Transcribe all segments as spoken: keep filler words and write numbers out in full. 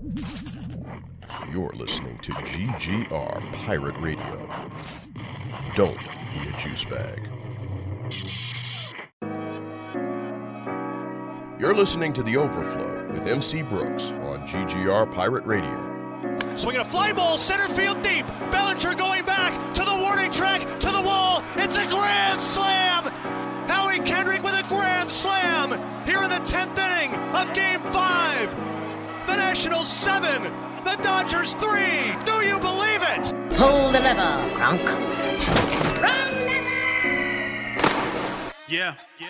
You're listening to G G R Pirate Radio. Don't be a juice bag. You're listening to The Overflow with M C Brooks on G G R Pirate Radio. Swinging a fly ball, center field deep. Bellinger going back to the warning track, to the wall. It's a grand slam. Howie Kendrick with a grand slam here in the tenth inning of Game Five. The Nationals seven, the Dodgers three. Do you believe it? Pull the lever, Gronk. Roll lever. Yeah, yeah.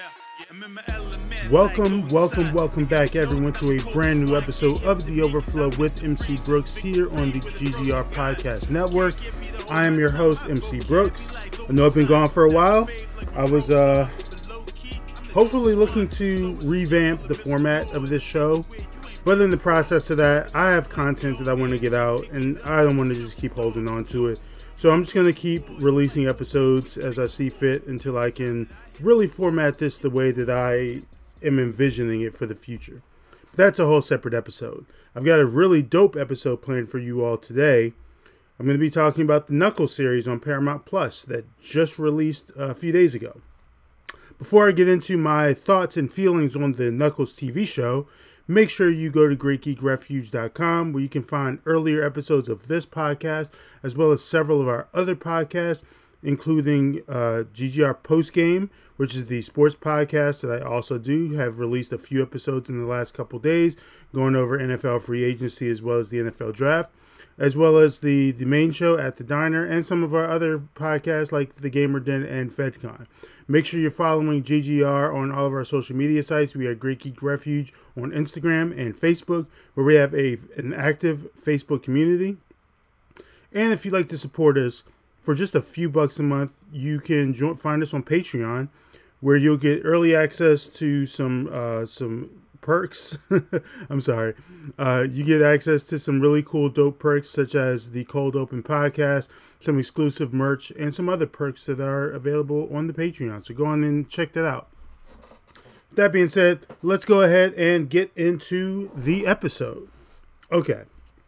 Welcome, welcome, welcome back, everyone, to a brand new episode of The Overflow with M C Brooks here on the G G R Podcast Network. I am your host, M C Brooks. I know I've been gone for a while. I was uh, hopefully looking to revamp the format of this show. But in the process of that, I have content that I want to get out, and I don't want to just keep holding on to it. So I'm just going to keep releasing episodes as I see fit until I can really format this the way that I am envisioning it for the future. But that's a whole separate episode. I've got a really dope episode planned for you all today. I'm going to be talking about the Knuckles series on Paramount Plus that just released a few days ago. Before I get into my thoughts and feelings on the Knuckles T V show, make sure you go to great geek refuge dot com where you can find earlier episodes of this podcast as well as several of our other podcasts, including uh, G G R Postgame, which is the sports podcast that I also do. Have released a few episodes in the last couple days, going over N F L free agency as well as the N F L draft, as well as the, the main show At the Diner and some of our other podcasts like The Gamer Den and FedCon. Make sure you're following G G R on all of our social media sites. We are Great Geek Refuge on Instagram and Facebook, where we have a an active Facebook community. And if you'd like to support us for just a few bucks a month, you can join, find us on Patreon, where you'll get early access to some uh, some perks. I'm sorry. Uh, you get access to some really cool dope perks, such as the Cold Open podcast, some exclusive merch, and some other perks that are available on the Patreon. So go on and check that out. That being said, let's go ahead and get into the episode. Okay.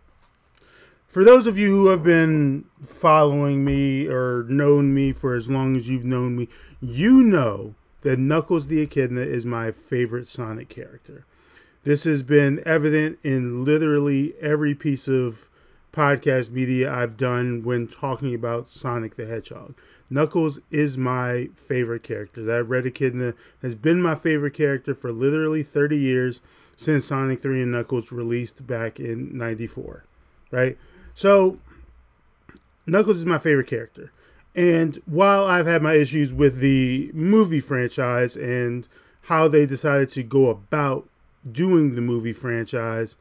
For those of you who have been following me or known me for as long as you've known me, you know that Knuckles the Echidna is my favorite Sonic character. This has been evident in literally every piece of podcast media I've done when talking about Sonic the Hedgehog. Knuckles is my favorite character. That Red Echidna has been my favorite character for literally thirty years since Sonic three and Knuckles released back in ninety-four, right? So, Knuckles is my favorite character. And while I've had my issues with the movie franchise and how they decided to go about doing the movie franchise,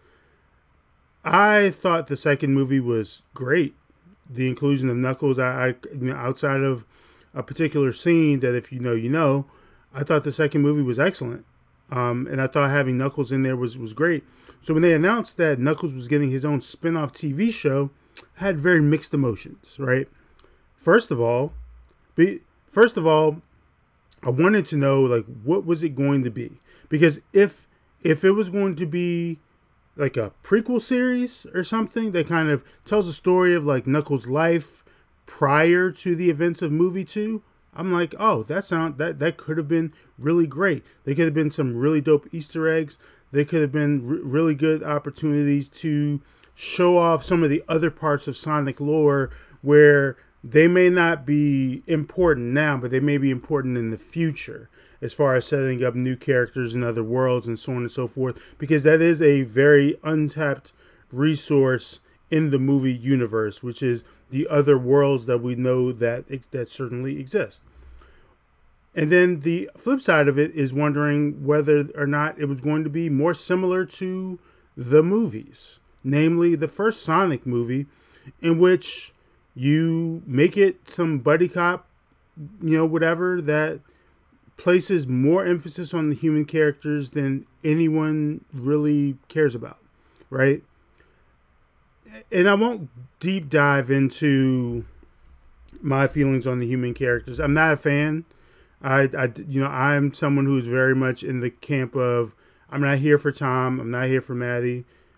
I thought the second movie was great. The inclusion of Knuckles, I, I you know, outside of a particular scene that if you know, you know, I thought the second movie was excellent. Um, and I thought having Knuckles in there was, was great. So when they announced that Knuckles was getting his own spin-off T V show, I had very mixed emotions, right? First of all, be, first of all, I wanted to know, like, what was it going to be? Because if if it was going to be like a prequel series or something that kind of tells a story of like Knuckles' life prior to the events of movie two, I'm like, oh, that sound that that could have been really great. There could have been some really dope Easter eggs. There could have been r- really good opportunities to show off some of the other parts of Sonic lore where they may not be important now, but they may be important in the future as far as setting up new characters in other worlds and so on and so forth, because that is a very untapped resource in the movie universe, which is the other worlds that we know that that certainly exist. And then the flip side of it is wondering whether or not it was going to be more similar to the movies, namely the first Sonic movie, in which you make it some buddy cop, you know, whatever, that places more emphasis on the human characters than anyone really cares about, right? And I won't deep dive into my feelings on the human characters. I'm not a fan. I, I, you know, I'm someone who's very much in the camp of, I'm not here for Tom. I'm not here for Maddie.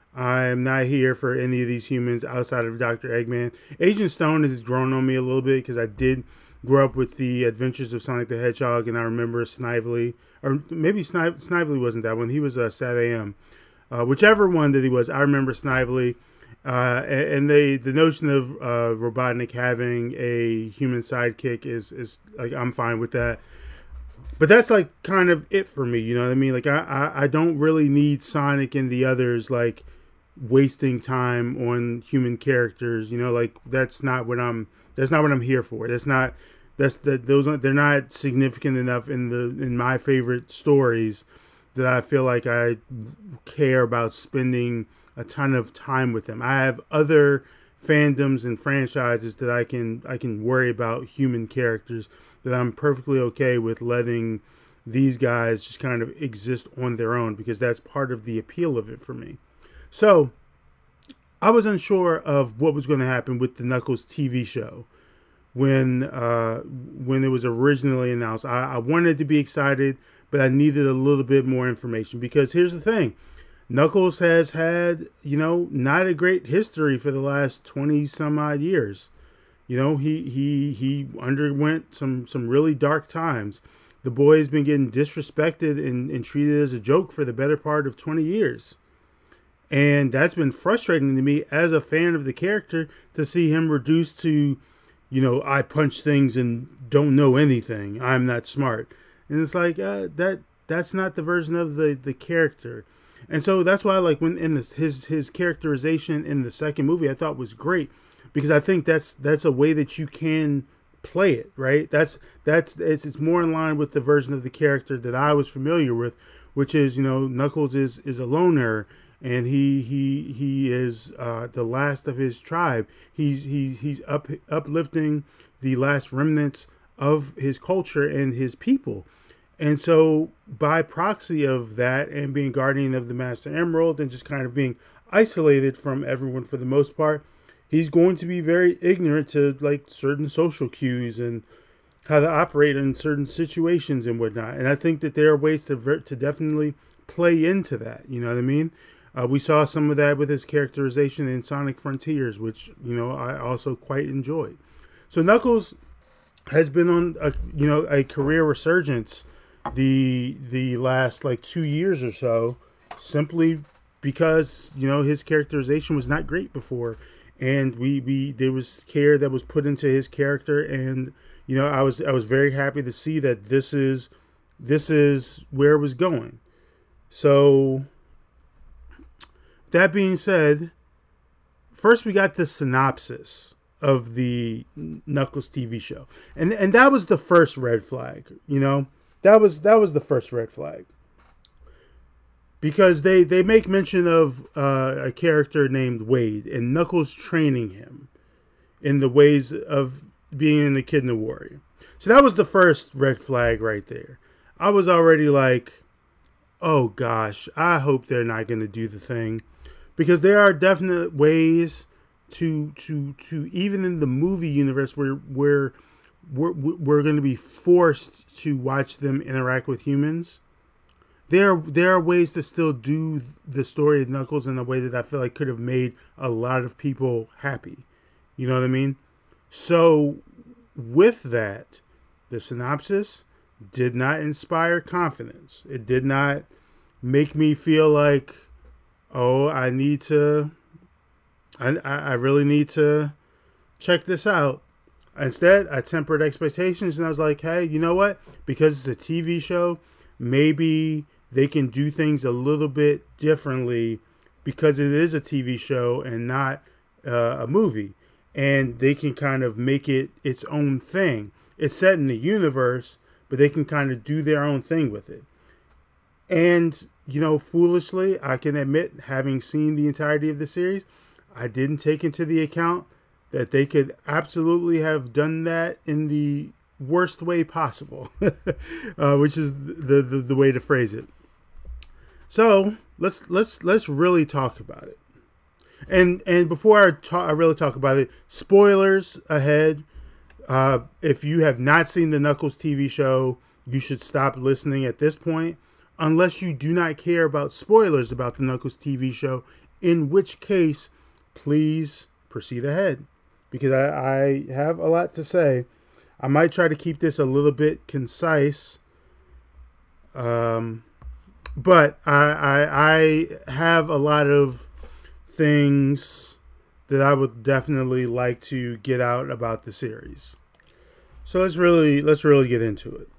I'm not here for any of these humans outside of Doctor Eggman. Agent Stone has grown on me a little bit because I did grow up with the Adventures of Sonic the Hedgehog, and I remember Snively, or maybe Sniv- Snively wasn't that one. He was uh, Sad A M. Uh, whichever one that he was, I remember Snively. Uh, and, and they, the notion of uh, Robotnik having a human sidekick is, is like, I'm fine with that. But that's like kind of it for me, you know what I mean? Like I, I, I don't really need Sonic and the others like wasting time on human characters, you know, like that's not what I'm that's not what I'm here for. That's not that's that those are, they're not significant enough in the in my favorite stories that I feel like I care about spending a ton of time with them. I have other fandoms and franchises that I can I can worry about human characters that I'm perfectly okay with letting these guys just kind of exist on their own, because that's part of the appeal of it for me. So I was unsure of what was going to happen with the Knuckles T V show when uh, when it was originally announced. I, I wanted to be excited, but I needed a little bit more information, because here's the thing. Knuckles has had, you know, not a great history for the last twenty some odd years. You know, he he he underwent some, some really dark times. The boy has been getting disrespected and, and treated as a joke for the better part of twenty years. And that's been frustrating to me as a fan of the character, to see him reduced to, you know, I punch things and don't know anything. I'm not smart. And it's like, uh, that that's not the version of the, the character. And so that's why, like, when in this, his his characterization in the second movie, I thought was great, because I think that's that's a way that you can play it, right? That's that's it's it's more in line with the version of the character that I was familiar with, which is, you know, Knuckles is is a loner, and he he he is uh, the last of his tribe. He's he's he's up uplifting the last remnants of his culture and his people. And so by proxy of that, and being guardian of the Master Emerald and just kind of being isolated from everyone for the most part, he's going to be very ignorant to like certain social cues and how to operate in certain situations and whatnot. And I think that there are ways to ver- to definitely play into that. You know what I mean? Uh, we saw some of that with his characterization in Sonic Frontiers, which, you know, I also quite enjoyed. So Knuckles has been on a, you know, a career resurgence the the last like two years or so, simply because, you know, his characterization was not great before, and we we there was care that was put into his character, and, you know, I was I was very happy to see that this is this is where it was going. So that being said, first we got the synopsis of the Knuckles T V show, and and that was the first red flag, you know. That was that was the first red flag, because they, they make mention of uh, a character named Wade and Knuckles training him in the ways of being an Echidna warrior. So that was the first red flag right there. I was already like, oh gosh, I hope they're not going to do the thing, because there are definite ways to to to even in the movie universe where where we're, we're going to be forced to watch them interact with humans. There, there are ways to still do the story of Knuckles in a way that I feel like could have made a lot of people happy. You know what I mean? So with that, the synopsis did not inspire confidence. It did not make me feel like, oh, I need to, I, I really need to check this out. Instead, I tempered expectations, and I was like, hey, you know what? Because it's a T V show, maybe they can do things a little bit differently, because it is a T V show and not uh, a movie. And they can kind of make it its own thing. It's set in the universe, but they can kind of do their own thing with it. And, you know, foolishly, I can admit, having seen the entirety of the series, I didn't take into the account that they could absolutely have done that in the worst way possible, uh, which is the, the the way to phrase it. So let's let's let's really talk about it. And and before I talk, I really talk about it. Spoilers ahead. Uh, if you have not seen the Knuckles T V show, you should stop listening at this point unless you do not care about spoilers about the Knuckles T V show, in which case, please proceed ahead, because I, I have a lot to say. I might try to keep this a little bit concise, um, but I, I, I have a lot of things that I would definitely like to get out about the series. So let's really let's really get into it.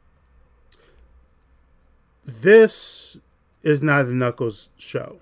This is not the Knuckles show.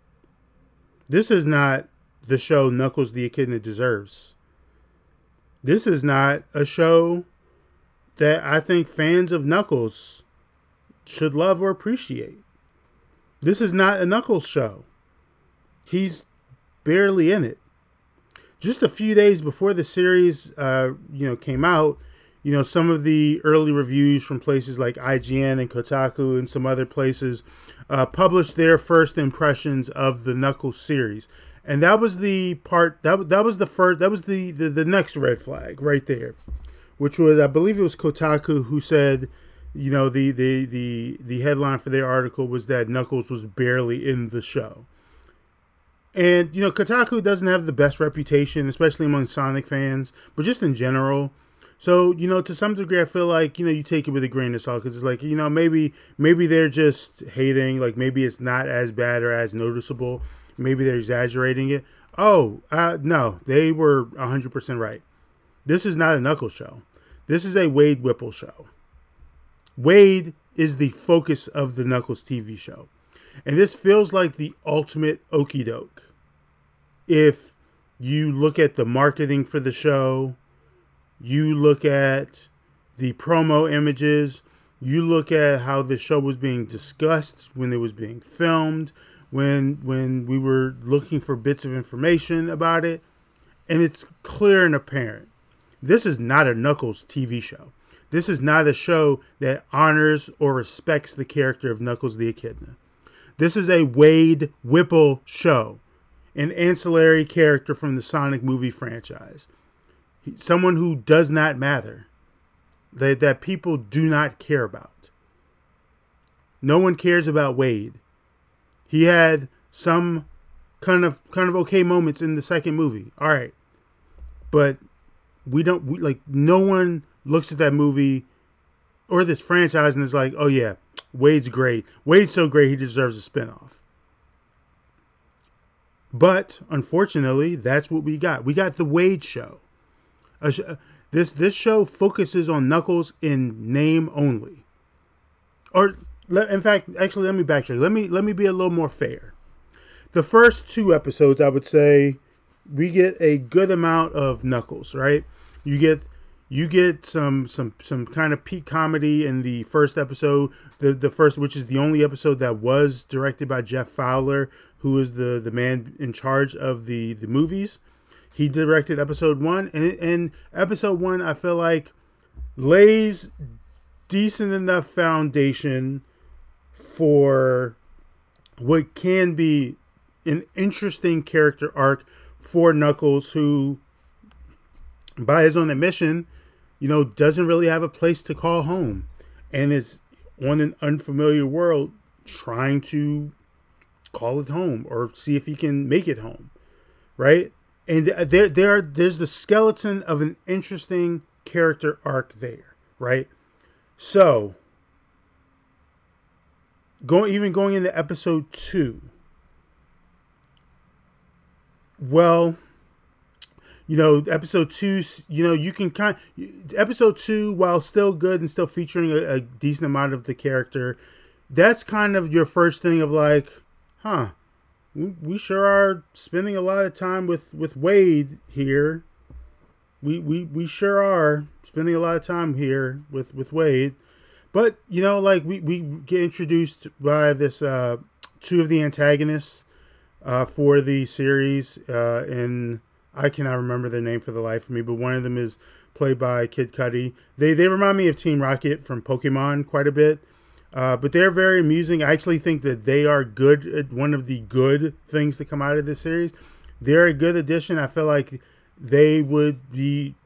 This is not the show Knuckles the Echidna deserves. This is not a show that I think fans of Knuckles should love or appreciate. This is not a Knuckles show. He's barely in it. Just a few days before the series, uh, you know, came out, you know, some of the early reviews from places like I G N and Kotaku and some other places uh, published their first impressions of the Knuckles series, and that was the part that that was the first that was the, the the next red flag right there, which was, I believe it was Kotaku who said, you know, the the the the headline for their article was that Knuckles was barely in the show. And, you know, Kotaku doesn't have the best reputation, especially among Sonic fans, but just in general. So, you know, to some degree, I feel like, you know, you take it with a grain of salt, because it's like, you know, maybe maybe they're just hating, like maybe it's not as bad or as noticeable. Maybe they're exaggerating it. Oh, uh, no, they were one hundred percent right. This is not a Knuckles show. This is a Wade Whipple show. Wade is the focus of the Knuckles T V show. And this feels like the ultimate okie doke. If you look at the marketing for the show, you look at the promo images, you look at how the show was being discussed when it was being filmed, when when we were looking for bits of information about it, and it's clear and apparent. This is not a Knuckles T V show. This is not a show that honors or respects the character of Knuckles the Echidna. This is a Wade Whipple show, an ancillary character from the Sonic movie franchise. Someone who does not matter, that, that people do not care about. No one cares about Wade. He had some kind of kind of okay moments in the second movie. All right. But we don't, we, like, no one looks at that movie or this franchise and is like, oh yeah, Wade's great. Wade's so great, he deserves a spinoff. But, unfortunately, that's what we got. We got the Wade show. A sh- this this show focuses on Knuckles in name only. Or, in fact, actually, let me backtrack. Let me, let me be a little more fair. The first two episodes, I would say, we get a good amount of Knuckles, right? You get... You get some some some kind of peak comedy in the first episode, the the first, which is the only episode that was directed by Jeff Fowler, who is the, the man in charge of the, the movies. He directed episode one, and and episode one, I feel like, lays decent enough foundation for what can be an interesting character arc for Knuckles, who, by his own admission, you know, doesn't really have a place to call home and is on an unfamiliar world trying to call it home or see if he can make it home, right? And there, there, there's the skeleton of an interesting character arc there, right? So, going even going into episode two, well, you know, episode two, you know, you can kind of, episode two, while still good and still featuring a, a decent amount of the character, that's kind of your first thing of like, huh, we, we sure are spending a lot of time with, with Wade here. We, we, we sure are spending a lot of time here with, with Wade. But, you know, like we, we get introduced by this, uh, two of the antagonists, uh, for the series, uh, in, I cannot remember their name for the life of me, but one of them is played by Kid Cudi. They they remind me of Team Rocket from Pokemon quite a bit, uh, but they're very amusing. I actually think that they are good. One of the good things that come out of this series. They're a good addition. I feel like they would be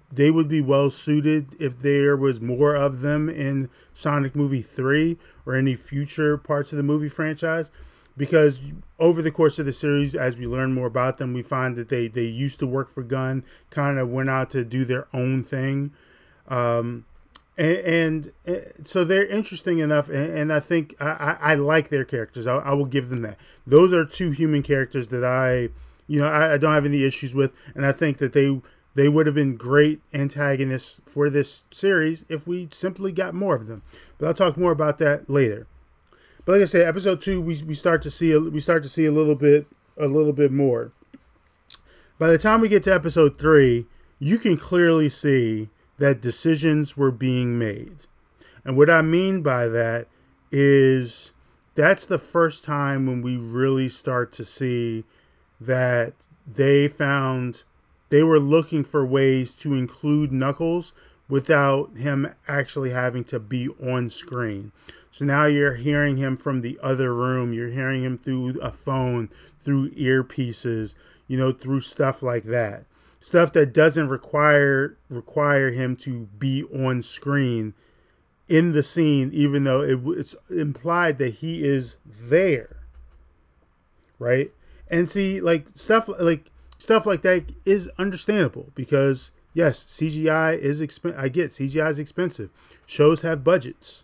they would be well suited if there was more of them in Sonic Movie three or any future parts of the movie franchise. Because over the course of the series, as we learn more about them, we find that they, they used to work for Gunn, kind of went out to do their own thing. Um, and, and so they're interesting enough, and, and I think I, I, I like their characters. I, I will give them that. Those are two human characters that I, you know, I, I don't have any issues with, and I think that they they would have been great antagonists for this series if we simply got more of them. But I'll talk more about that later. But like I said, episode two, we we start to see a, we start to see a little bit a little bit more. By the time we get to episode three, you can clearly see that decisions were being made, and what I mean by that is that's the first time when we really start to see that they found they were looking for ways to include Knuckles without him actually having to be on screen. So now you're hearing him from the other room. You're hearing him through a phone, through earpieces, you know, through stuff like that. Stuff that doesn't require require him to be on screen in the scene, even though it, it's implied that he is there. Right? And see, like stuff like stuff like that is understandable because yes, C G I is expensive. I get C G I is expensive. Shows have budgets.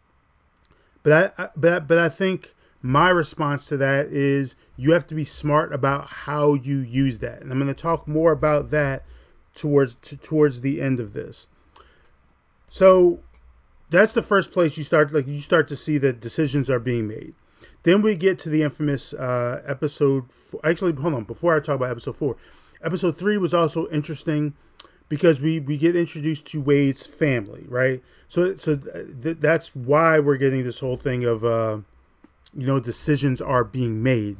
But I, but I, but I think my response to that is you have to be smart about how you use that, and I'm going to talk more about that towards to, towards the end of this. So that's the first place you start, like you start to see that decisions are being made. Then we get to the infamous uh, episode. Four. Actually, hold on. Before I talk about episode four, episode three was also interesting because we, we get introduced to Wade's family, right? So so th- that's why we're getting this whole thing of, uh, you know, decisions are being made.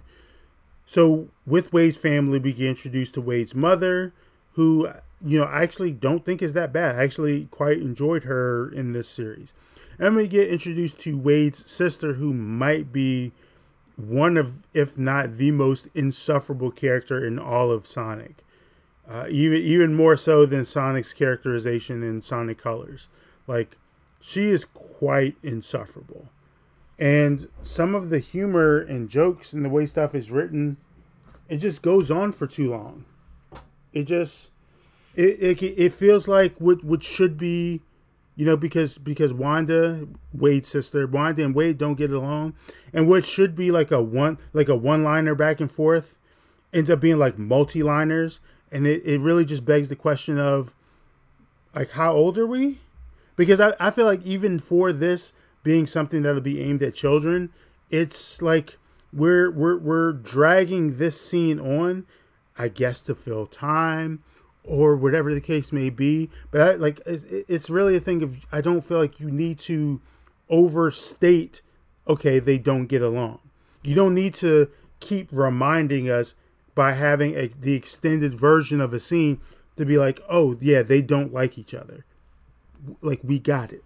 So with Wade's family, we get introduced to Wade's mother, who, you know, I actually don't think is that bad. I actually quite enjoyed her in this series. And we get introduced to Wade's sister, who might be one of, if not the most insufferable character in all of Sonic. Uh, even even more so than Sonic's characterization in Sonic Colors. Like, she is quite insufferable. And some of the humor and jokes and the way stuff is written, it just goes on for too long. It just, it it, it feels like what, what should be, you know, because because Wanda, Wade's sister, Wanda and Wade don't get along. And what should be like a one like a one-liner back and forth ends up being like multi-liners. And it, it really just begs the question of, like, how old are we? Because I, I feel like even for this being something that'll be aimed at children, it's like we're we're we're dragging this scene on, I guess, to fill time or whatever the case may be. But I, like it's, it's really a thing of, I don't feel like you need to overstate, okay, they don't get along. You don't need to keep reminding us by having a, the extended version of a scene to be like, oh, yeah, they don't like each other. Like, we got it.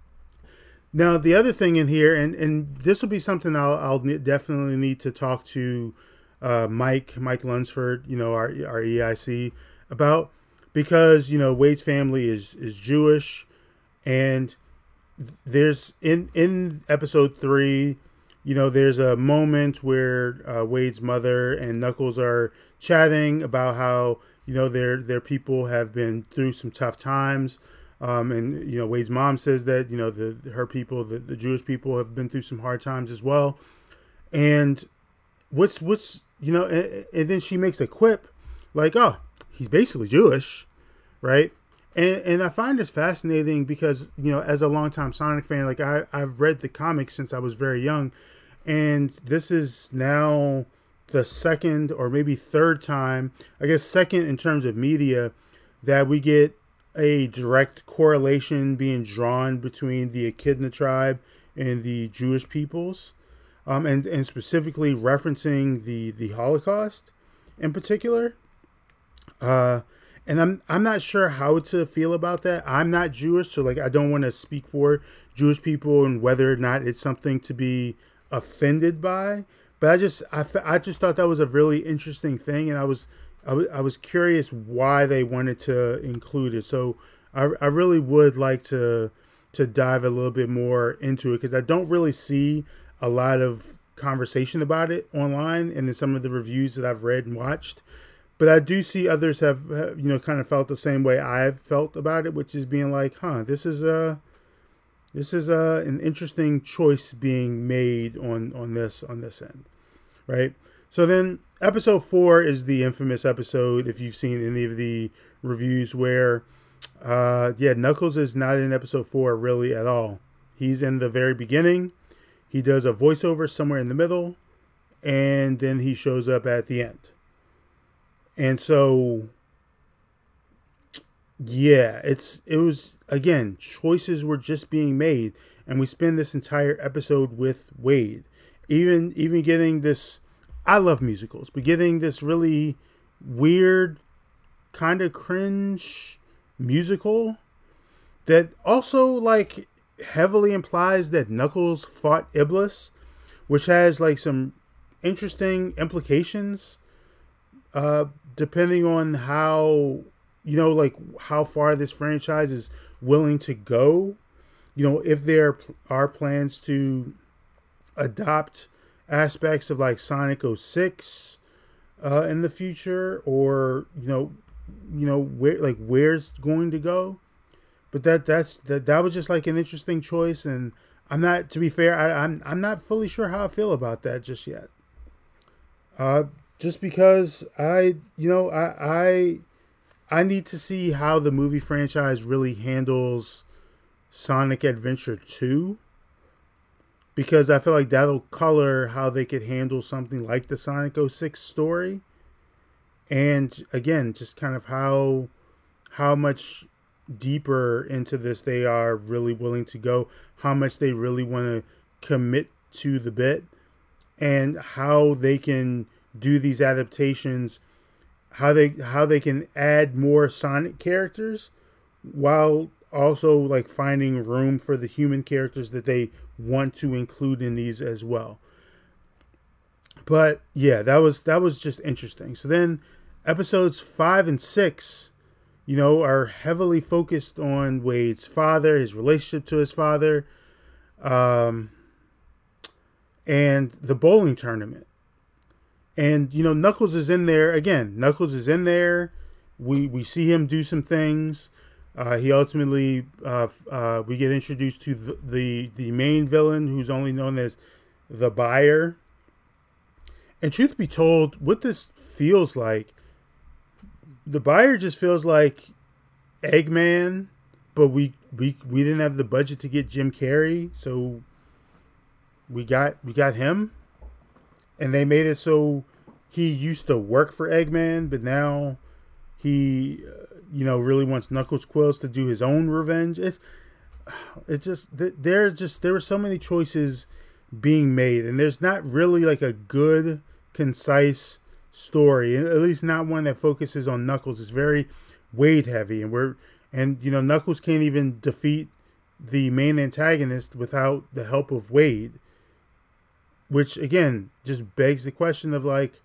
Now, the other thing in here, and, and this will be something I'll, I'll definitely need to talk to uh, Mike, Mike Lunsford, you know, our, our E I C about, because, you know, Wade's family is, is Jewish, and there's, in, in episode three, you know, there's a moment where uh, Wade's mother and Knuckles are chatting about how, you know, their their people have been through some tough times. Um, and, you know, Wade's mom says that, you know, the her people, the, the Jewish people have been through some hard times as well. And what's, what's you know, and, and then she makes a quip like, oh, he's basically Jewish, right? And and I find this fascinating because, you know, as a longtime Sonic fan, like I, I've read the comics since I was very young. And this is now the second or maybe third time, I guess second in terms of media, that we get a direct correlation being drawn between the Echidna tribe and the Jewish peoples, um, and, and specifically referencing the, the Holocaust in particular. Uh, and I'm I'm not sure how to feel about that. I'm not Jewish, so like I don't want to speak for Jewish people and whether or not it's something to be offended by, but I just I, I just thought that was a really interesting thing, and I was I, w- I was curious why they wanted to include it. So I, I really would like to to dive a little bit more into it, because I don't really see a lot of conversation about it online and in some of the reviews that I've read and watched. But I do see others have, have you know, kind of felt the same way I've felt about it, which is being like, huh, this is a this is a an interesting choice being made on on this on this end, right? So then episode four is the infamous episode, if you've seen any of the reviews, where uh yeah, Knuckles is not in episode four really at all. He's in the very beginning. He does a voiceover somewhere in the middle, and then he shows up at the end. And so yeah, it's it was, again, choices were just being made, and we spend this entire episode with Wade. Even even getting this, I love musicals, but getting this really weird, kind of cringe musical that also like heavily implies that Knuckles fought Iblis, which has like some interesting implications uh depending on how, you know, like how far this franchise is willing to go. You know, if there are plans to adopt aspects of like Sonic oh six uh in the future, or you know you know where like where's going to go. But that that's that that was just like an interesting choice, and I'm not, to be fair, I, I'm I'm not fully sure how I feel about that just yet. Uh, just because I you know I I I need to see how the movie franchise really handles Sonic Adventure two, because I feel like that'll color how they could handle something like the Sonic oh six story. And again, just kind of how how much deeper into this they are really willing to go, how much they really want to commit to the bit, and how they can do these adaptations, how they how they can add more Sonic characters while also like finding room for the human characters that they want to include in these as well. But yeah, that was that was just interesting. So then episodes five and six, you know, are heavily focused on Wade's father, his relationship to his father, um, and the bowling tournament. And, you know, Knuckles is in there. Again, Knuckles is in there. We we see him do some things. Uh, he ultimately, uh, uh, we get introduced to the, the, the main villain, who's only known as the Buyer. And truth be told, what this feels like, the Buyer just feels like Eggman, but we, we we didn't have the budget to get Jim Carrey, so we got we got him, and they made it so he used to work for Eggman, but now he, uh, you know, really wants Knuckles Quills to do his own revenge. It's it's just there's just there were so many choices being made, and there's not really like a good, concise story, at least not one that focuses on Knuckles. It's very Wade heavy, and we're and you know Knuckles can't even defeat the main antagonist without the help of Wade, which again just begs the question of like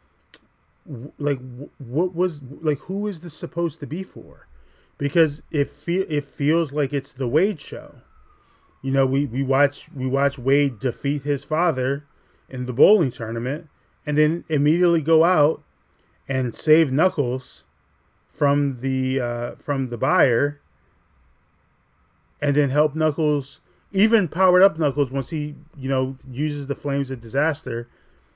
like what was like who is this supposed to be for? Because it feel it feels like it's the Wade show. You know, we we watch we watch Wade defeat his father in the bowling tournament, and then immediately go out and save Knuckles from the uh, from the Buyer, and then help Knuckles, even powered up Knuckles once he, you know, uses the Flames of Disaster.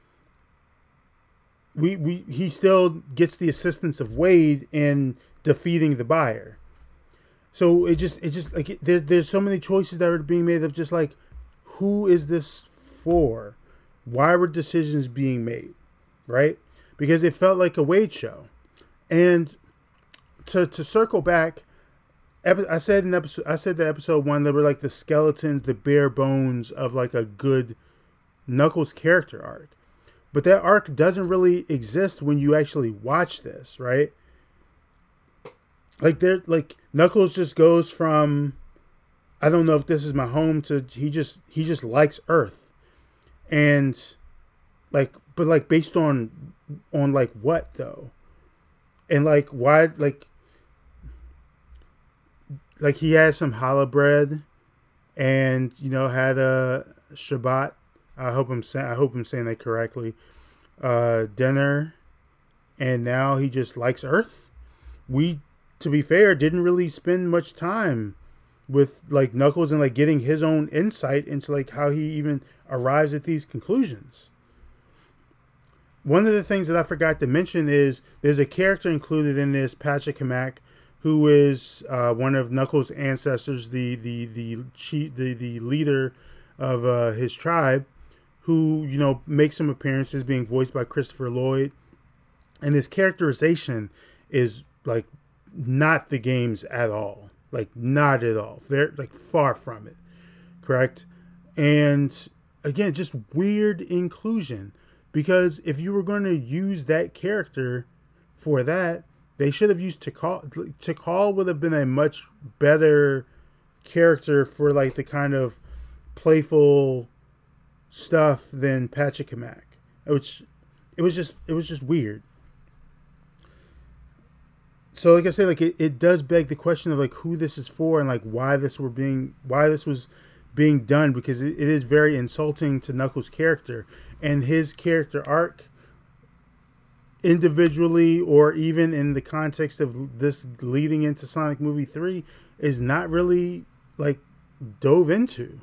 We we he still gets the assistance of Wade in defeating the Buyer. So it just it just like there, there's so many choices that are being made of just like, who is this for? Why were decisions being made, right? Because it felt like a Wade show. And to to circle back, I said in episode I said that episode one, they were like the skeletons, the bare bones of like a good Knuckles character arc. But that arc doesn't really exist when you actually watch this, right? Like there, like Knuckles just goes from, I don't know if this is my home, to he just he just likes Earth. And like, but like based on on like what though? and like why like like he had some challah bread, and you know had a Shabbat. I hope I'm saying I hope I'm saying that correctly. Uh, dinner, and now he just likes Earth. We, to be fair, didn't really spend much time with like Knuckles and like getting his own insight into like how he even arrives at these conclusions. One of the things that I forgot to mention is there's a character included in this, Patrick Kamak, who is uh, one of Knuckles' ancestors, the the the chief, the the leader of uh, his tribe, who you know makes some appearances, being voiced by Christopher Lloyd, and his characterization is like not the game's at all, like not at all, very like far from it, correct? And again, just weird inclusion. Because if you were going to use that character for that, they should have used Tikal. Tikal would have been a much better character for like the kind of playful stuff than Patrick Kamak. Which it was just it was just weird. So like I said, like it, it does beg the question of like who this is for and like why this were being why this was being done, because it, it is very insulting to Knuckles' character. And his character arc, individually or even in the context of this leading into Sonic Movie three, is not really like dove into.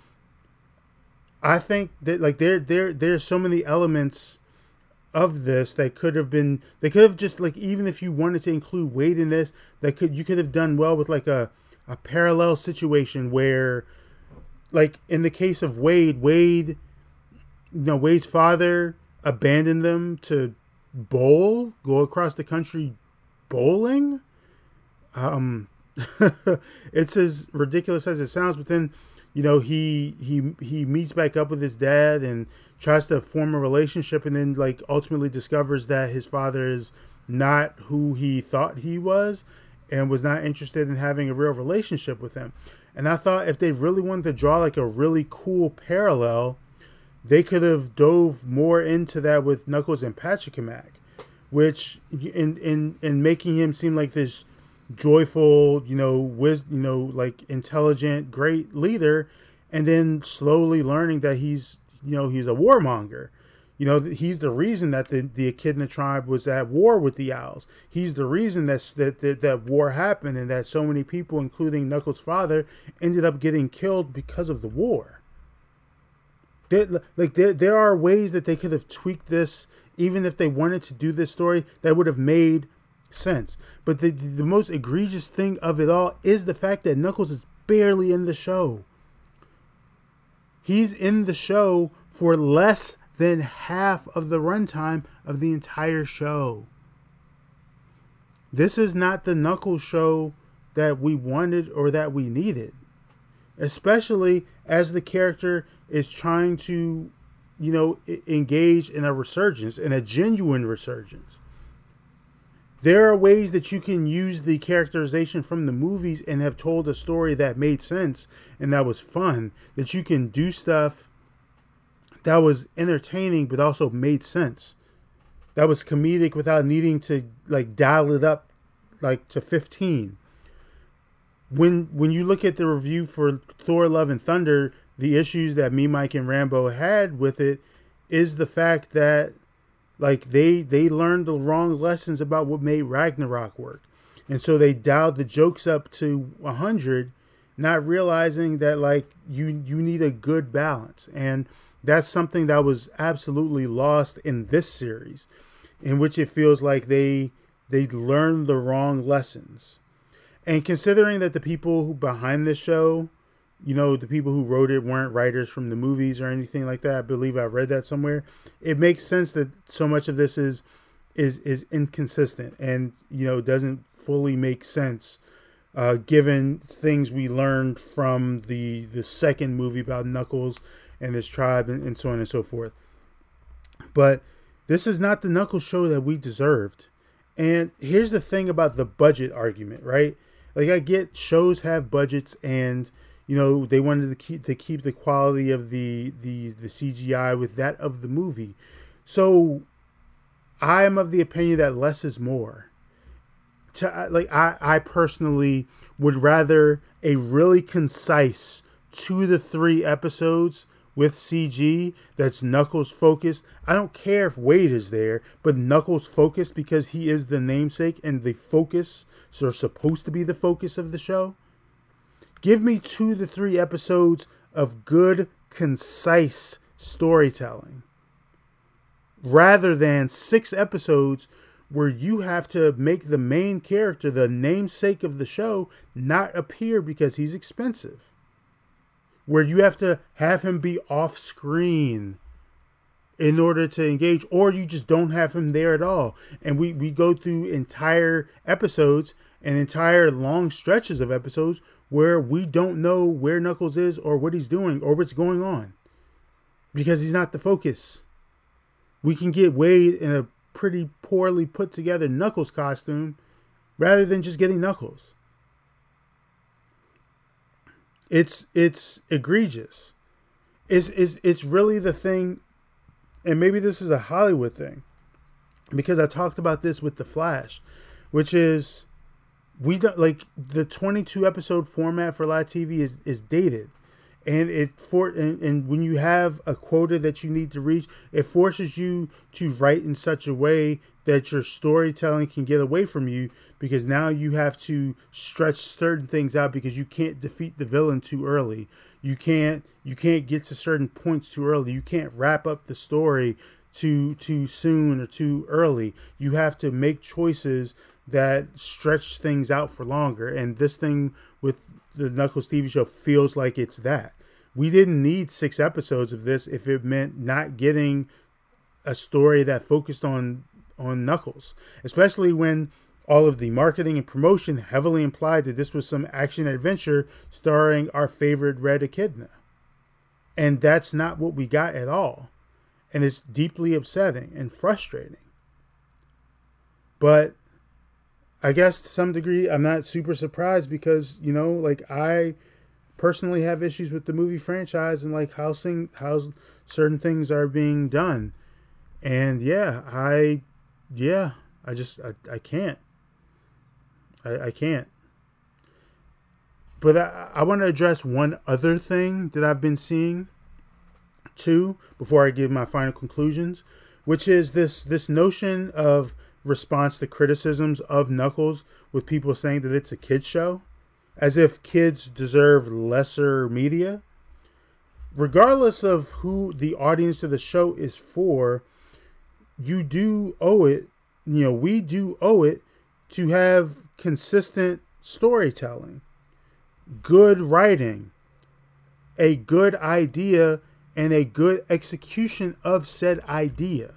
I think that like there there there's so many elements of this that could have been they could have just like, even if you wanted to include Wade in this, that could you could have done well with like a a parallel situation where, like in the case of Wade, Wade. You know, Wade's father abandoned them to bowl, go across the country bowling. Um, it's as ridiculous as it sounds, but then, you know, he he he meets back up with his dad and tries to form a relationship, and then like ultimately discovers that his father is not who he thought he was, and was not interested in having a real relationship with him. And I thought if they really wanted to draw like a really cool parallel, they could have dove more into that with Knuckles and Patrick Kamak, which in in in making him seem like this joyful, you know, wis- you know, like intelligent, great leader, and then slowly learning that he's, you know, he's a warmonger. You know, he's the reason that the, the Echidna tribe was at war with the Owls. He's the reason that's, that, that that war happened, and that so many people, including Knuckles' father, ended up getting killed because of the war. There, like there, there are ways that they could have tweaked this, even if they wanted to do this story, that would have made sense. But the the most egregious thing of it all is the fact that Knuckles is barely in the show. He's in the show for less than half of the runtime of the entire show. This is not the Knuckles show that we wanted or that we needed, especially as the character is trying to, you know, engage in a resurgence, in a genuine resurgence. There are ways that you can use the characterization from the movies and have told a story that made sense and that was fun, that you can do stuff that was entertaining but also made sense, that was comedic without needing to like dial it up like to fifteen. When when you look at the review for Thor Love and Thunder, the issues that me, Mike, and Rambo had with it is the fact that like they they learned the wrong lessons about what made Ragnarok work. And so they dialed the jokes up to one hundred, not realizing that like you you need a good balance. And that's something that was absolutely lost in this series, in which it feels like they they learned the wrong lessons. And considering that the people who behind this show, you know, the people who wrote it weren't writers from the movies or anything like that, I believe I read that somewhere, it makes sense that so much of this is is is inconsistent and, you know, doesn't fully make sense uh, given things we learned from the the second movie about Knuckles and his tribe and, and so on and so forth. But this is not the Knuckles show that we deserved. And here's the thing about the budget argument, right? Like, I get shows have budgets, and you know they wanted to keep to keep the quality of the the the C G I with that of the movie. So I am of the opinion that less is more. to like I, I personally would rather a really concise two to three episodes with C G that's Knuckles focused. I don't care if Wade is there, but Knuckles focused because he is the namesake and the focus, so supposed to be the focus of the show. Give me two to three episodes of good, concise storytelling rather than six episodes where you have to make the main character, the namesake of the show, not appear because he's expensive. Where you have to have him be off screen in order to engage, or you just don't have him there at all. And we, we go through entire episodes and entire long stretches of episodes where we don't know where Knuckles is or what he's doing or what's going on because he's not the focus. We can get Wade in a pretty poorly put together Knuckles costume rather than just getting Knuckles. It's it's egregious. It's, it's, it's really the thing, and maybe this is a Hollywood thing, because I talked about this with The Flash, which is, we don't like the twenty-two episode format for live T V is, is dated. And it for and, and when you have a quota that you need to reach, it forces you to write in such a way that your storytelling can get away from you, because now you have to stretch certain things out because you can't defeat the villain too early. You can't you can't get to certain points too early. You can't wrap up the story too too soon or too early. You have to make choices that stretch things out for longer. And this thing with the Knuckles T V show feels like it's that. We didn't need six episodes of this if it meant not getting a story that focused on on Knuckles, especially when all of the marketing and promotion heavily implied that this was some action adventure starring our favorite Red Echidna. And that's not what we got at all. And it's deeply upsetting and frustrating. But I guess to some degree, I'm not super surprised because, you know, like I personally have issues with the movie franchise and like how, sing, how certain things are being done. And yeah, I, yeah, I just, I, I can't. I, I can't. But I, I want to address one other thing that I've been seeing too, before I give my final conclusions, which is this, this notion of response to criticisms of Knuckles with people saying that it's a kid's show, as if kids deserve lesser media. Regardless of who the audience of the show is for, you do owe it, you know, we do owe it to have consistent storytelling, good writing, a good idea, and a good execution of said idea.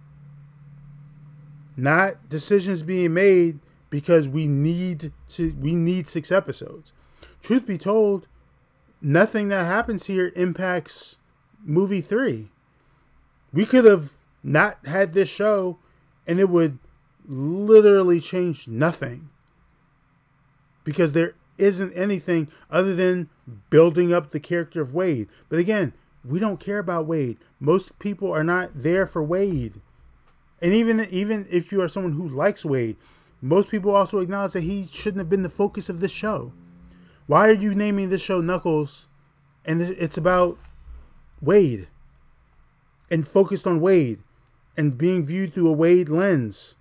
Not decisions being made because we need to we need six episodes. Truth be told, nothing that happens here impacts movie three. We could have not had this show and it would literally change nothing. Because there isn't anything other than building up the character of Wade. But again, we don't care about Wade. Most people are not there for Wade. And even even if you are someone who likes Wade, most people also acknowledge that he shouldn't have been the focus of this show. Why are you naming this show Knuckles and it's about Wade and focused on Wade and being viewed through a Wade lens?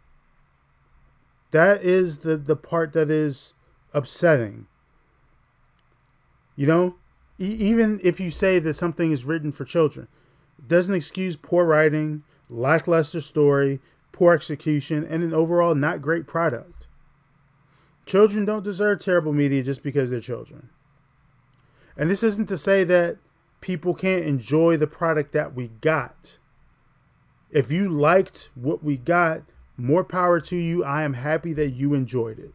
That is the, the part that is upsetting. You know, e- even if you say that something is written for children, it doesn't excuse poor writing, lackluster story, poor execution, and an overall not great product. Children don't deserve terrible media just because they're children. And this isn't to say that people can't enjoy the product that we got. If you liked what we got, more power to you. I am happy that you enjoyed it.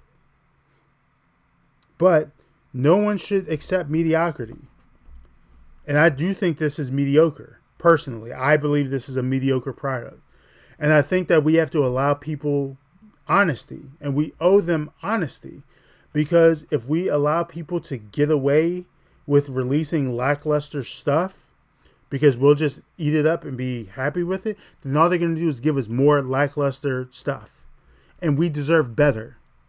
But no one should accept mediocrity. And I do think this is mediocre. Personally, I believe this is a mediocre product. And I think that we have to allow people honesty. And we owe them honesty. Because if we allow people to get away with releasing lackluster stuff, because we'll just eat it up and be happy with it, then all they're going to do is give us more lackluster stuff. And we deserve better.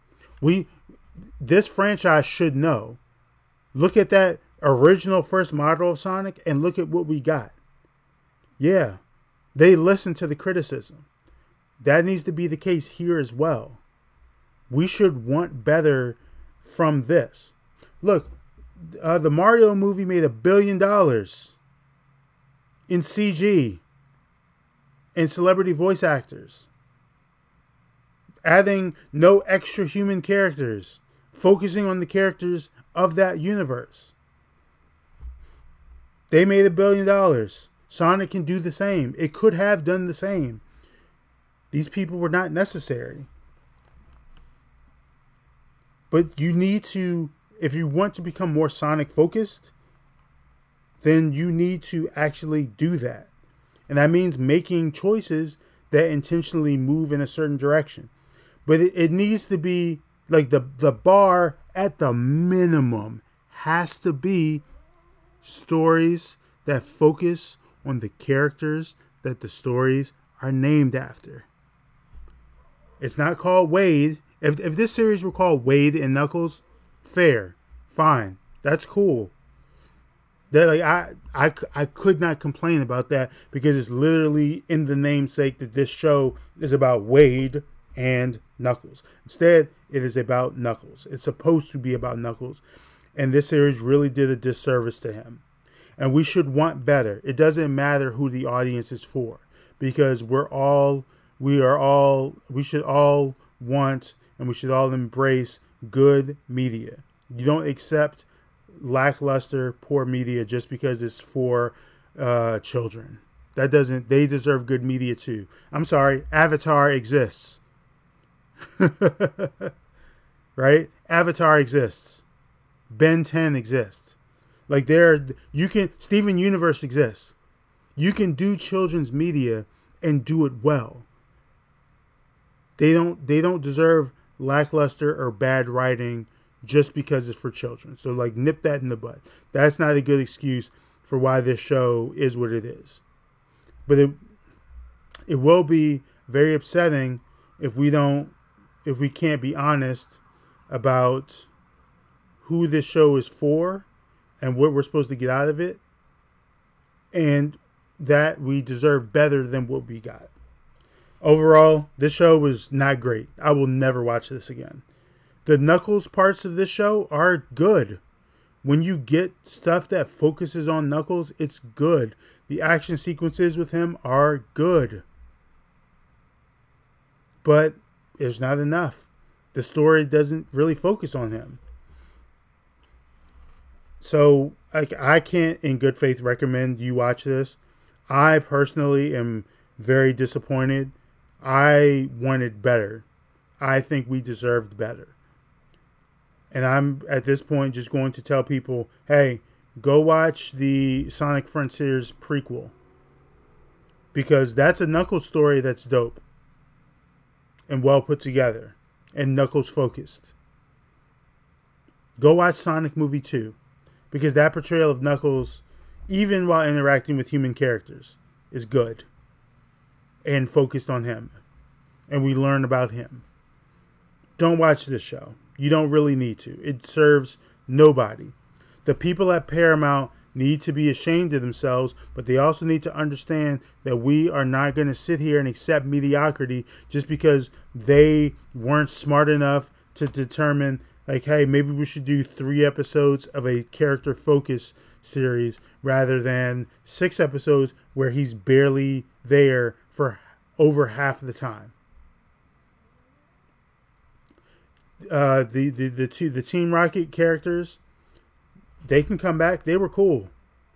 We, this franchise should know. Look at that original first model of Sonic and look at what we got. Yeah, they listened to the criticism. That needs to be the case here as well. We should want better from this. Look, uh, the Mario movie made a billion dollars in C G and celebrity voice actors. Adding no extra human characters. Focusing on the characters of that universe. They made a billion dollars. Sonic can do the same. It could have done the same. These people were not necessary. But you need to, if you want to become more Sonic focused, then you need to actually do that. And that means making choices that intentionally move in a certain direction. But it, it needs to be like the, the bar at the minimum has to be stories that focus on the characters that the stories are named after. It's not called Wade. If if this series were called Wade and Knuckles, fair, fine, that's cool. That like I I I could not complain about that because it's literally in the namesake that this show is about Wade and Knuckles. Instead, it is about Knuckles. It's supposed to be about Knuckles, and this series really did a disservice to him. And we should want better. It doesn't matter who the audience is for, because we're all we are all we should all want and we should all embrace good media. You don't accept lackluster, poor media just because it's for uh, children. That doesn't. They deserve good media too. I'm sorry, Avatar exists. Right? Avatar exists. Ben ten exists. Like there, you can. Steven Universe exists. You can do children's media and do it well. They don't. They don't deserve lackluster or bad writing just because it's for children. So like, nip that in the bud. That's not a good excuse for why this show is what it is. But it it will be very upsetting if we don't. If we can't be honest about who this show is for and what we're supposed to get out of it, and that we deserve better than what we got. Overall, this show was not great. I will never watch this again. The Knuckles parts of this show are good. When you get stuff that focuses on Knuckles, it's good. The action sequences with him are good. But it's not enough. The story doesn't really focus on him. So I, I can't in good faith recommend you watch this. I personally am very disappointed. I wanted better. I think we deserved better. And I'm at this point just going to tell people, hey, go watch the Sonic Frontiers prequel. Because that's a Knuckles story that's dope. And well put together. And Knuckles focused. Go watch Sonic Movie two. Because that portrayal of Knuckles, even while interacting with human characters, is good. And focused on him. And we learn about him. Don't watch this show. You don't really need to. It serves nobody. The people at Paramount need to be ashamed of themselves, but they also need to understand that we are not going to sit here and accept mediocrity just because they weren't smart enough to determine, like, hey, maybe we should do three episodes of a character focus series rather than six episodes where he's barely there for over half of the time. Uh, the, the, the, two, the Team Rocket characters, they can come back. They were cool.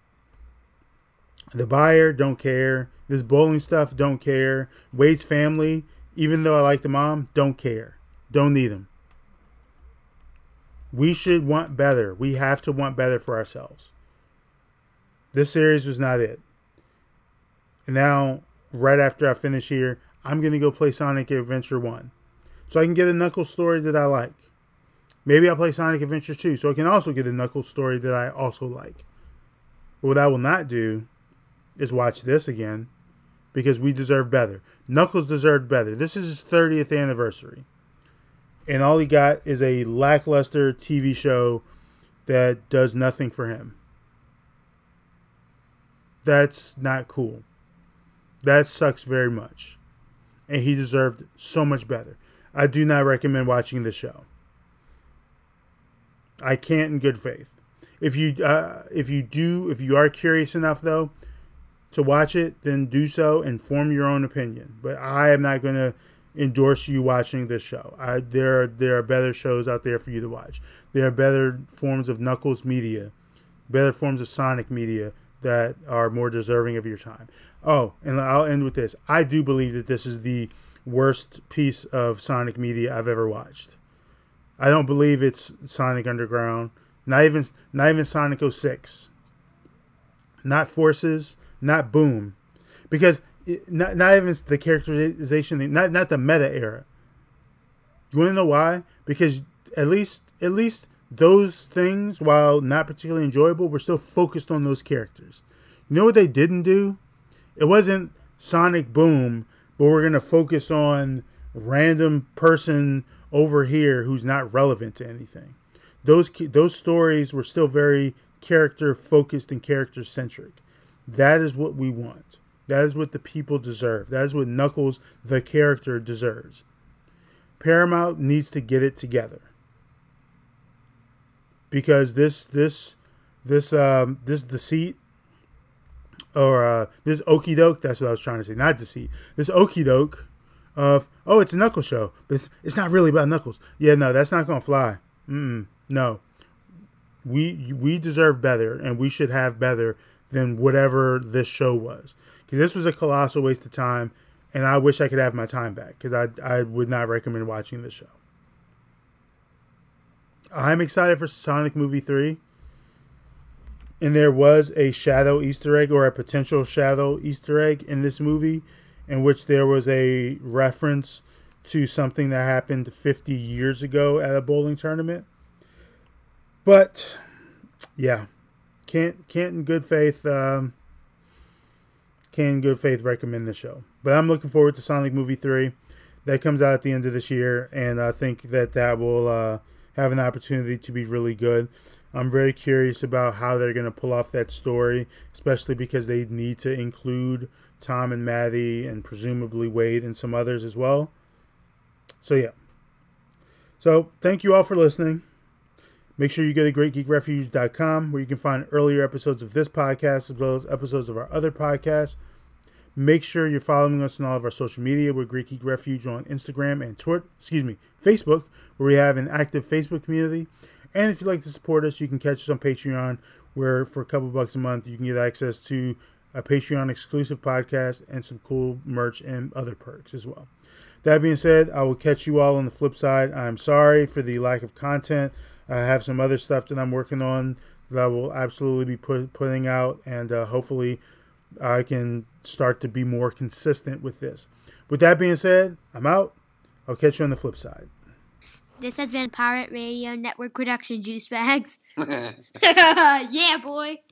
The buyer, don't care. This bowling stuff, don't care. Wade's family, even though I like the mom, don't care. Don't need them. We should want better. We have to want better for ourselves. This series was not it. And now, right after I finish here, I'm going to go play Sonic Adventure one. So I can get a Knuckles story that I like. Maybe I'll play Sonic Adventure two so I can also get a Knuckles story that I also like. But what I will not do is watch this again because we deserve better. Knuckles deserved better. This is his thirtieth anniversary. and all he got is a lackluster T V show that does nothing for him. That's not cool. That sucks very much. And he deserved so much better. I do not recommend watching this show. I can't in good faith. If you uh, if you do, if you are curious enough, though, to watch it, then do so and form your own opinion. But I am not going to endorse you watching this show. I, there, are, there are better shows out there for you to watch. There are better forms of Knuckles media, better forms of Sonic media that are more deserving of your time. Oh, and I'll end with this. I do believe that this is the worst piece of Sonic media I've ever watched. I don't believe it's Sonic Underground. Not even not even Sonic oh six. Not Forces. Not Boom. Because it, not, not even the characterization, not not the meta era. You want to know why? Because at least at least those things, while not particularly enjoyable, were still focused on those characters. You know what they didn't do? It wasn't Sonic Boom, but we're going to focus on random person over here who's not relevant to anything. Those those stories were still very character focused and character centric. That is what we want. That is what the people deserve. That is what Knuckles, the character, deserves. Paramount needs to get it together. Because this this this um this deceit or uh, this okie doke, that's what I was trying to say, not deceit. This okie doke of, oh, it's a Knuckles show, but it's, it's not really about Knuckles. Yeah, no, that's not gonna fly. Mm-mm, no, we we deserve better, and we should have better than whatever this show was. Because this was a colossal waste of time, and I wish I could have my time back. Because I I would not recommend watching this show. I'm excited for Sonic Movie three. And there was a shadow Easter egg, or a potential shadow Easter egg in this movie, in which there was a reference to something that happened fifty years ago at a bowling tournament. But, yeah, can't can't in good faith um, can't in good faith recommend the show. But I'm looking forward to Sonic Movie three. That comes out at the end of this year, and I think that that will uh, have an opportunity to be really good. I'm very curious about how they're going to pull off that story, especially because they need to include Tom and Maddie and presumably Wade and some others as well. So, yeah. So, thank you all for listening. Make sure you go to great geek refuge dot com where you can find earlier episodes of this podcast as well as episodes of our other podcasts. Make sure you're following us on all of our social media. We're Great Geek Refuge on Instagram and Twitter, excuse me, Facebook, where we have an active Facebook community. And if you'd like to support us, you can catch us on Patreon, where for a couple bucks a month, you can get access to a Patreon exclusive podcast and some cool merch and other perks as well. That being said, I will catch you all on the flip side. I'm sorry for the lack of content. I have some other stuff that I'm working on that I will absolutely be put, putting out, and uh, hopefully I can start to be more consistent with this. With that being said, I'm out. I'll catch you on the flip side. This has been Pirate Radio Network production, Juice Bags. Yeah, boy.